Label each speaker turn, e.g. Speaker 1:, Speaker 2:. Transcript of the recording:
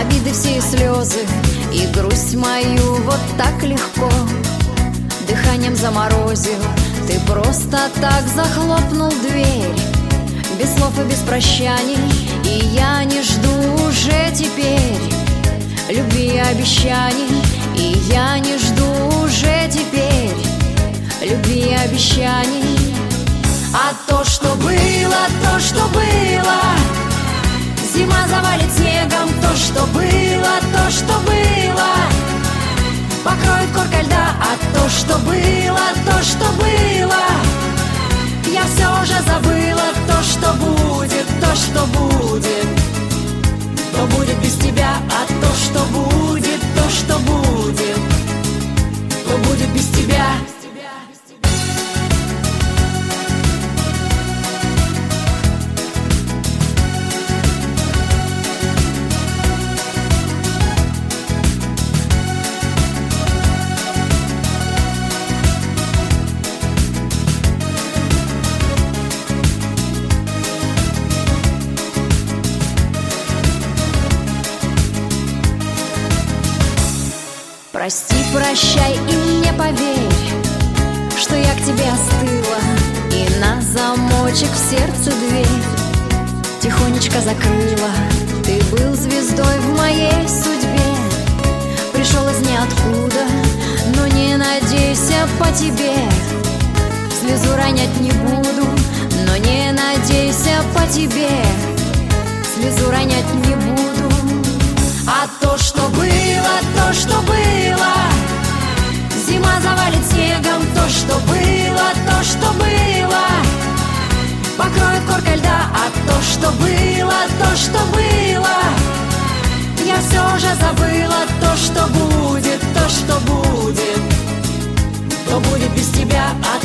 Speaker 1: Обиды все и слезы, и грусть мою вот так легко дыханием заморозил. Ты просто так захлопнул дверь, без слов и без прощаний. И я не жду уже теперь любви и обещаний. И я не жду уже теперь любви и обещаний. А то, что было, то, что было, зима завалит снегом. То, что было, то, что было, покроет корка льда. А то, что было, то, что было, я все уже забыла. То, что будет, то, что будет, то будет без тебя. А то, что будет, то, что будет, то будет без тебя. Прости, прощай и мне поверь, что я к тебе остыла, и на замочек в сердце дверь тихонечко закрыла. Ты был звездой в моей судьбе, пришел из ниоткуда, но не надейся по тебе. Слезу ронять не буду, но не надейся по тебе. Слезу ронять не буду. А то, что было, то, что было, зима завалит снегом. То, что было, то, что было, покроет корка льда. А то, что было, то, что было, я все уже забыла. То, что будет, то, что будет, то будет без тебя. А